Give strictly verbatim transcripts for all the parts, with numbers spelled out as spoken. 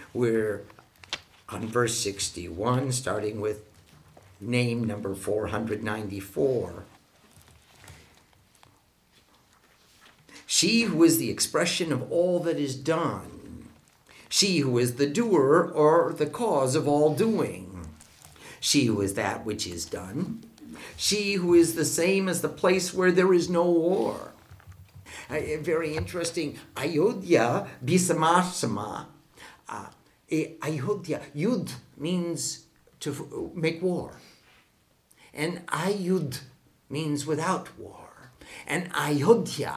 We're on verse sixty-one, starting with name number four hundred ninety-four. She who is the expression of all that is done. She who is the doer or the cause of all doing. She who is that which is done. She who is the same as the place where there is no war. Uh, very interesting. Ayodhya bisamasama. Uh, Ayodhya. Yud means to make war. And Ayud means without war. And Ayodhya,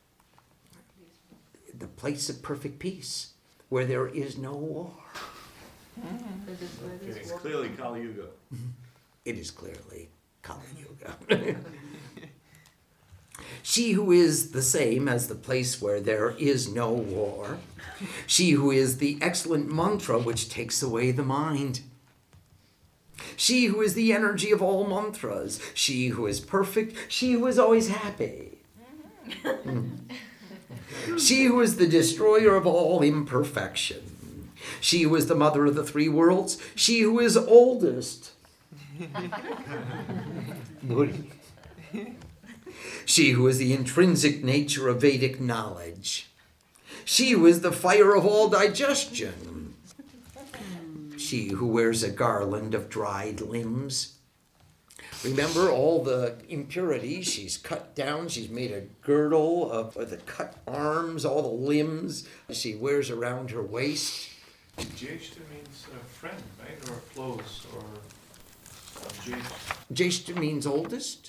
the place of perfect peace, where there is no war. Mm-hmm. Okay, it's clearly Kali Yuga. It is clearly Kali Yuga. She who is the same as the place where there is no war. She who is the excellent mantra which takes away the mind. She who is the energy of all mantras. She who is perfect. She who is always happy. Mm. She who is the destroyer of all imperfection. She who is the mother of the three worlds. She who is oldest. She who is the intrinsic nature of Vedic knowledge. She who is the fire of all digestion. She who wears a garland of dried limbs. Remember all the impurities. She's cut down. She's made a girdle of the cut arms, all the limbs she wears around her waist. Jeshta means uh, friend, right? Or close, or uh, Jeshta. Jeshta means oldest.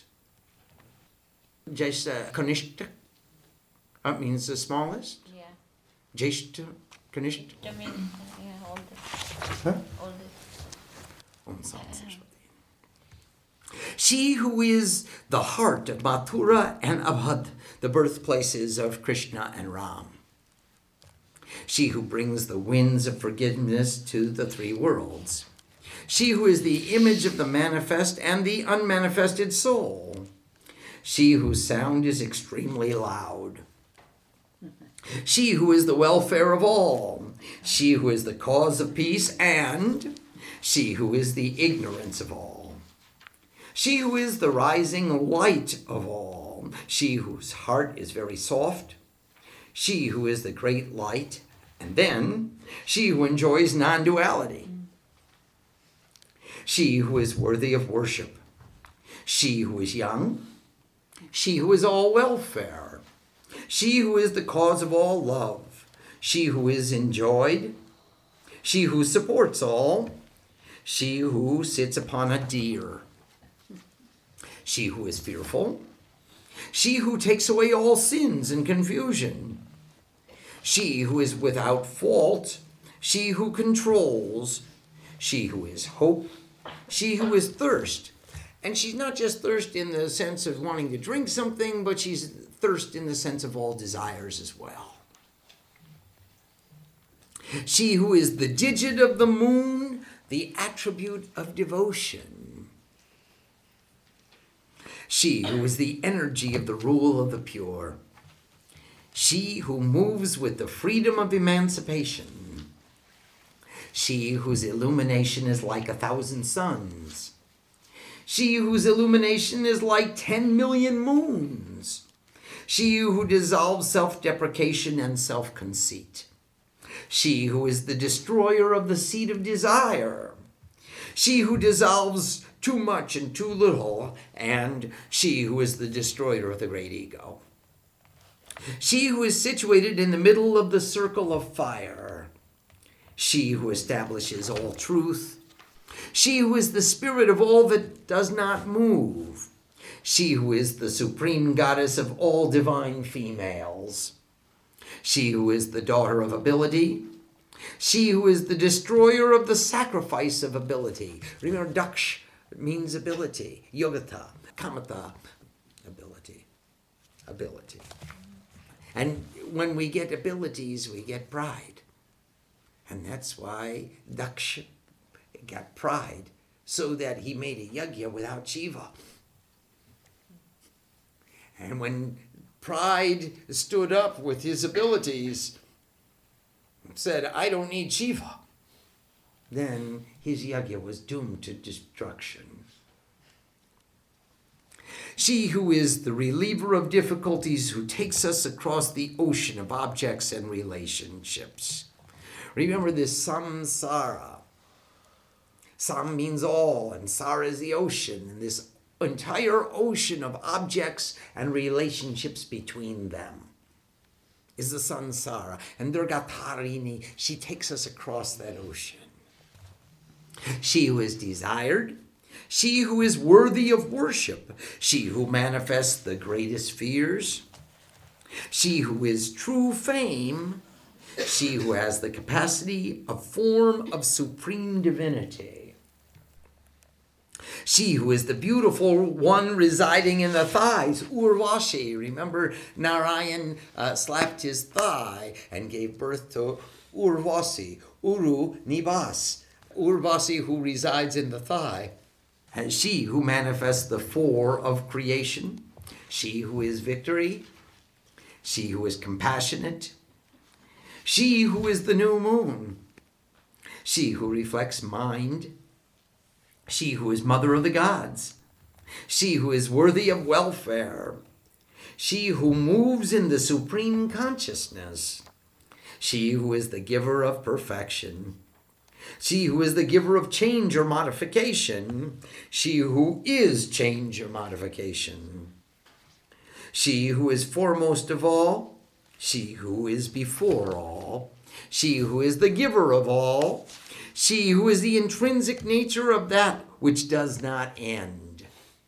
Jeshta Kanishta. That means the smallest. Yeah. Jeshta Kanishta. Jeshta means, yeah, oldest. Huh? Oldest. She who is the heart of Mathura and Abhad, the birthplaces of Krishna and Ram. She who brings the winds of forgiveness to the three worlds. She who is the image of the manifest and the unmanifested soul. She whose sound is extremely loud. She who is the welfare of all. She who is the cause of peace, and she who is the ignorance of all. She who is the rising light of all. She whose heart is very soft. She who is the great light. And then, she who enjoys non-duality. She who is worthy of worship. She who is young. She who is all welfare. She who is the cause of all love. She who is enjoyed. She who supports all. She who sits upon a deer. She who is fearful. She who takes away all sins and confusion. She who is without fault. She who controls. She who is hope. She who is thirst. And she's not just thirst in the sense of wanting to drink something, but she's thirst in the sense of all desires as well. She who is the digit of the moon, the attribute of devotion. She who is the energy of the rule of the pure. She who moves with the freedom of emancipation. She whose illumination is like a thousand suns. She whose illumination is like ten million moons. She who dissolves self-deprecation and self-conceit. She who is the destroyer of the seed of desire. She who dissolves too much and too little, and she who is the destroyer of the great ego. She who is situated in the middle of the circle of fire. She who establishes all truth. She who is the spirit of all that does not move. She who is the supreme goddess of all divine females. She who is the daughter of ability. She who is the destroyer of the sacrifice of ability. Remember, Daksh means ability. Yogata, Kamata, ability. Ability. And when we get abilities, we get pride. And that's why Daksha got pride, so that he made a yajna without Shiva. And when pride stood up with his abilities, said, I don't need Shiva. then his yajna was doomed to destruction. She who is the reliever of difficulties, who takes us across the ocean of objects and relationships. Remember this samsara. Sam means all, and sara is the ocean, and this entire ocean of objects and relationships between them is the samsara. And Durga Tarini, she takes us across that ocean. She who is desired, she who is worthy of worship, she who manifests the greatest fears, she who is true fame, she who has the capacity of form of supreme divinity, she who is the beautiful one residing in the thighs, Urvashi. Remember, Narayan uh, slapped his thigh and gave birth to Urvasi, Uru Nivas, Urvasi who resides in the thigh. And she who manifests the four of creation, she who is victory, she who is compassionate, she who is the new moon, she who reflects mind, she who is mother of the gods, she who is worthy of welfare, she who moves in the supreme consciousness, she who is the giver of perfection, she who is the giver of change or modification, she who is change or modification, she who is foremost of all, she who is before all, she who is the giver of all, she who is the intrinsic nature of that which does not end,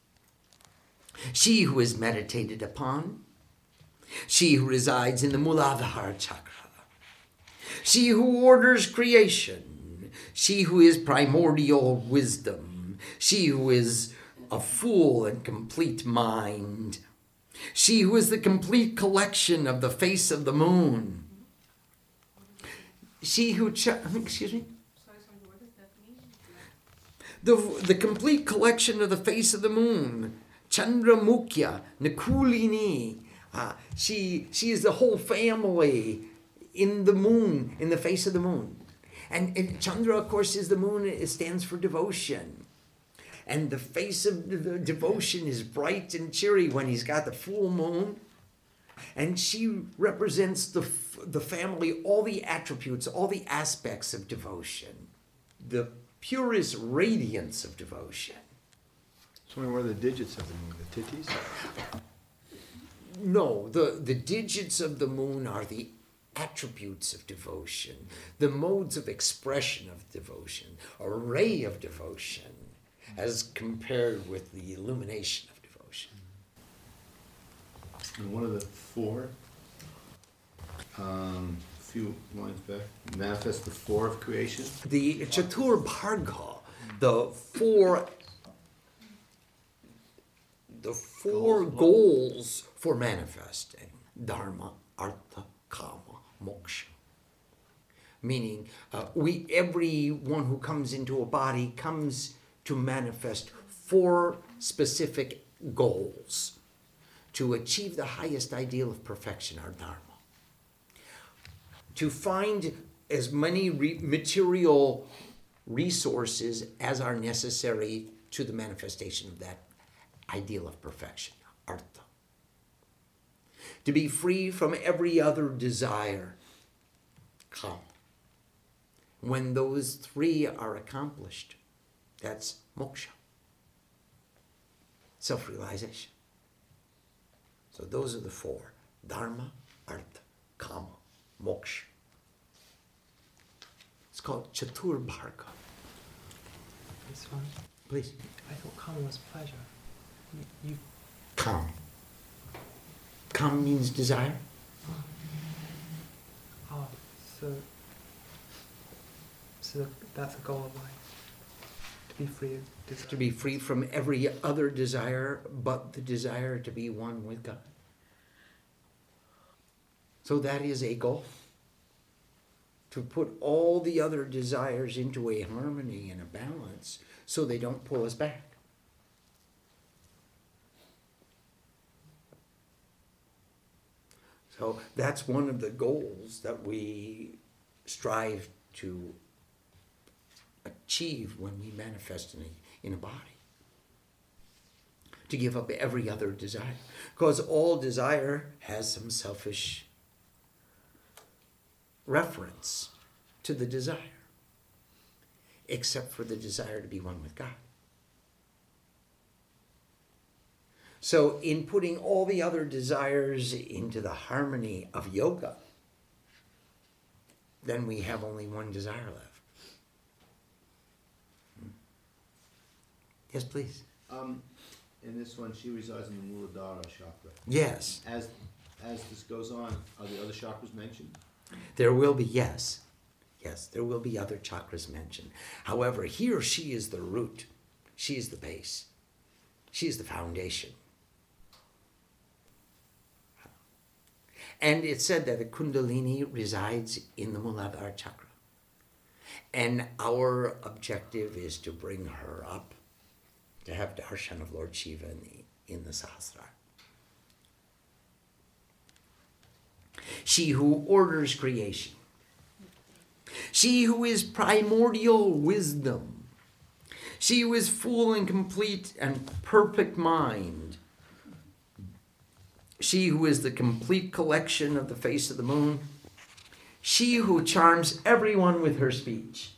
she who is meditated upon, she who resides in the Muladhara chakra, she who orders creation, she who is primordial wisdom, she who is a full and complete mind, she who is the complete collection of the face of the moon, she who, ch- excuse me? Sorry, sorry, what does that mean? The, the complete collection of the face of the moon, Chandramukya, Nakulini, uh, she, she is the whole family in the moon, in the face of the moon. And, and Chandra, of course, is the moon. It stands for devotion. And the face of the devotion is bright and cheery when he's got the full moon. And she represents the, the family, all the attributes, all the aspects of devotion. The purest radiance of devotion. So what are the digits of the moon? The titties? No, the, the digits of the moon are the attributes of devotion, the modes of expression of devotion, a ray of devotion, as compared with the illumination of devotion. And one of the four, um, a few lines back, manifest the four of creation. The Chatur Bharga, the four, the four goals for manifesting dharma, artha, kama, moksha. Meaning, uh, we everyone who comes into a body comes to manifest four specific goals to achieve the highest ideal of perfection, our dharma. To find as many re- material resources as are necessary to the manifestation of that ideal of perfection, artha. To be free from every other desire, kama. When those three are accomplished, that's moksha, self-realization. So those are the four: dharma, artha, kama, moksha. It's called Chatur Bharga. This one, Please. I thought kama was pleasure. You, you Kam. Kam means desire. oh, so, so that's a goal of life. To be free of desire. To be free from every other desire but the desire to be one with God. So that is a goal. To put all the other desires into a harmony and a balance so they don't pull us back. So that's one of the goals that we strive to achieve when we manifest in a, in a body. To give up every other desire. Because all desire has some selfish reference to the desire. Except for the desire to be one with God. So in putting all the other desires into the harmony of yoga, then we have only one desire left. Hmm. Yes, please. Um, in this one, she resides in the Muladhara chakra. Yes. As as this goes on, are the other chakras mentioned? There will be, yes. Yes, there will be other chakras mentioned. However, here she is the root. She is the base. She is the foundation. And it's said that the Kundalini resides in the Muladhara chakra. And our objective is to bring her up, to have darshan of Lord Shiva in the, in the Sahasrara. She who orders creation. She who is primordial wisdom. She who is full and complete and perfect mind. She who is the complete collection of the face of the moon. She who charms everyone with her speech.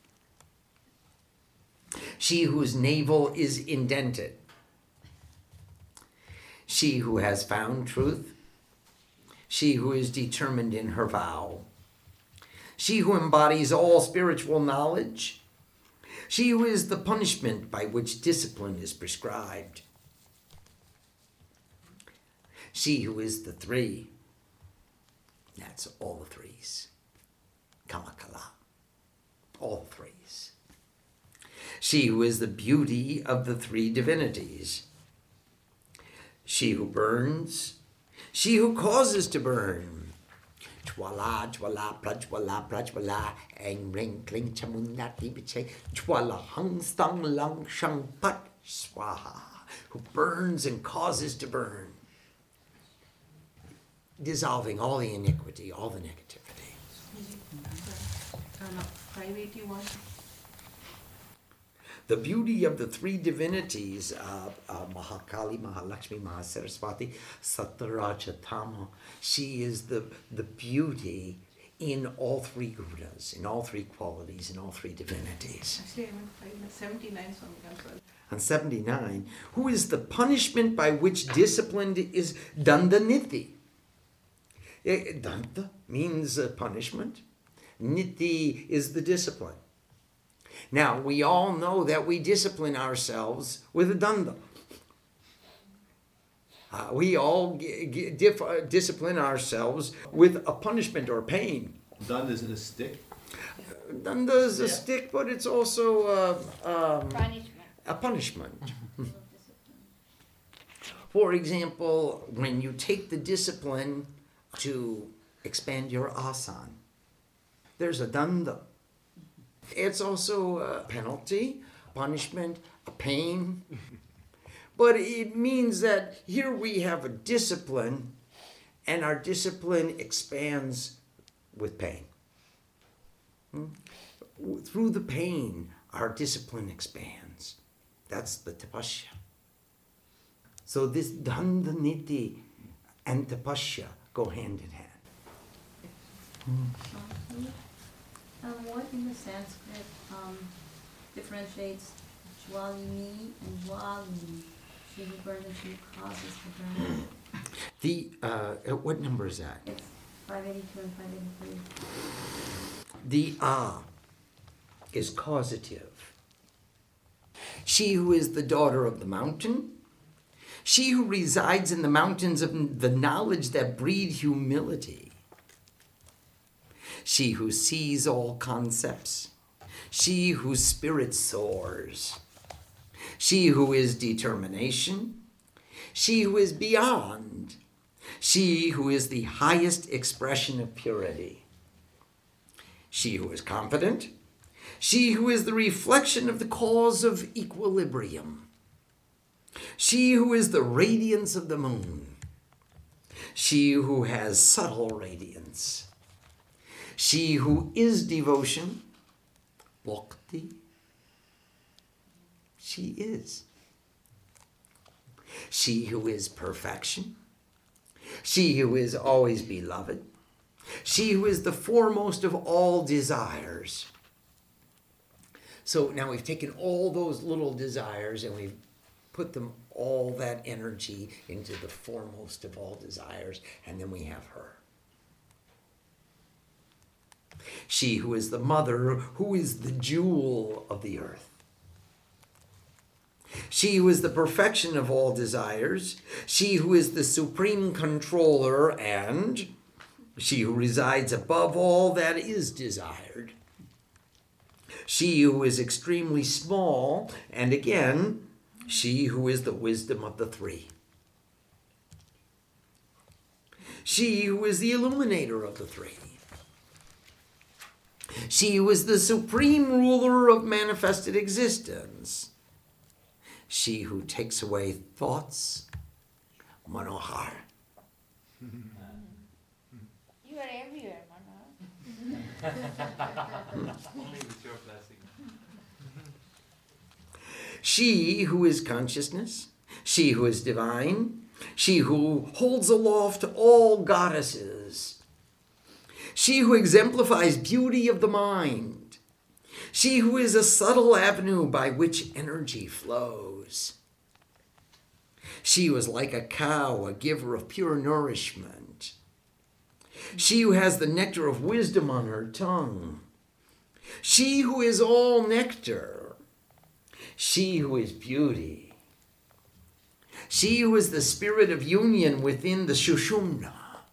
She whose navel is indented. She who has found truth. She who is determined in her vow. She who embodies all spiritual knowledge. She who is the punishment by which discipline is prescribed. She who is the three. That's all the threes. Kamakala. All threes. She who is the beauty of the three divinities. She who burns. She who causes to burn. Chwala, chwala, prajwala, prajwala, ang ring, kling, chamunati, biche, chwala, hung, stang, lang, shang, pat, swaha, who burns and causes to burn, dissolving all the iniquity, all the negativity. Um, priority one. The beauty of the three divinities, uh, uh, Mahakali, Mahalakshmi, Mahasaraswati, Satyarajatama, she is the, the beauty in all three gunas, in all three qualities, in all three divinities. Actually, I meant five, seventy-nine something as well. On seventy-nine, who is the punishment by which discipline is dandaniti. Eh, Danta means uh, punishment. Niti is the discipline. Now, we all know that we discipline ourselves with a danda. Uh, we all g- g- dif- uh, discipline ourselves with a punishment or pain. Dund is in a stick. Danda is a Yeah. stick, but it's also uh, um, Punishment. a punishment. Discipline. For example, when you take the discipline to expand your asan, there's a danda. It's also a penalty, punishment, a pain. But it means that here we have a discipline, and our discipline expands with pain. Hmm? Through the pain, our discipline expands. That's the tapasya. So this dandaniti and tapasya go hand in hand. Um, um, what in the Sanskrit um, differentiates Jwalini and Jwalini? She who burns and she who causes to burn. The uh, what number is that? It's five eighty-two and five eighty-three. The ah is causative. She who is the daughter of the mountain, she who resides in the mountains of the knowledge that breed humility, she who sees all concepts, she whose spirit soars, she who is determination, she who is beyond, she who is the highest expression of purity, she who is confident, she who is the reflection of the cause of equilibrium, she who is the radiance of the moon, she who has subtle radiance, she who is devotion, bhakti, she is. She who is perfection. She who is always beloved. She who is the foremost of all desires. So now we've taken all those little desires and we've put them, all that energy, into the foremost of all desires, and then we have her. She who is the mother, who is the jewel of the earth. She who is the perfection of all desires. She who is the supreme controller, and she who resides above all that is desired. She who is extremely small, and again, she who is the wisdom of the three. She who is the illuminator of the three. She who is the supreme ruler of manifested existence. She who takes away thoughts, Manohar. You are everywhere, Manohar. Only with your blessing. She who is consciousness, she who is divine, she who holds aloft all goddesses, she who exemplifies beauty of the mind, she who is a subtle avenue by which energy flows, she who is like a cow, a giver of pure nourishment, she who has the nectar of wisdom on her tongue, she who is all nectar, she who is beauty, she who is the spirit of union within the Shushumna.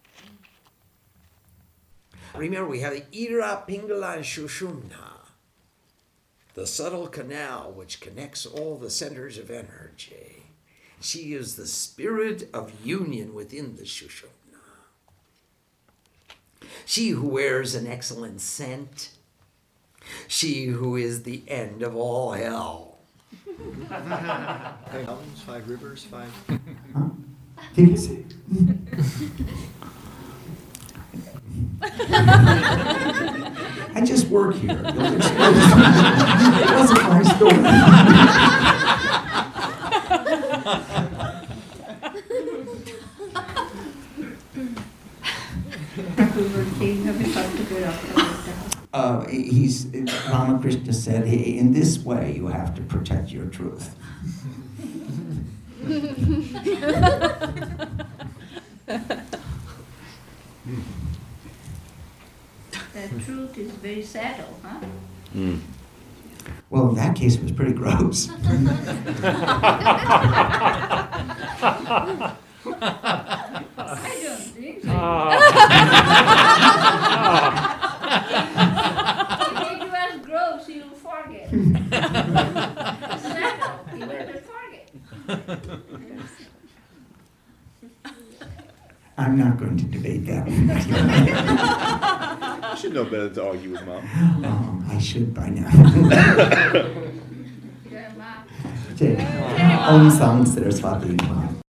Remember, we have the Ira, Pingala, and Shushumna, the subtle canal which connects all the centers of energy. She is the spirit of union within the Shushumna. She who wears an excellent scent, she who is the end of all hell. Five mountains, five rivers, five. Fíjese. I just work here. Those expressions- That's a funny story. Uh, he's, Ramakrishna said, "Hey, in this way you have to protect your truth." The truth is very subtle, huh? Mm. Well, in that case, it was pretty gross. I don't think so. If it was gross, you'll forget. Subtle, you never forget. I'm not going to debate that. You should know better to argue with mom. um, I should by now. Grandma. Om Sam Saraswati Namaha.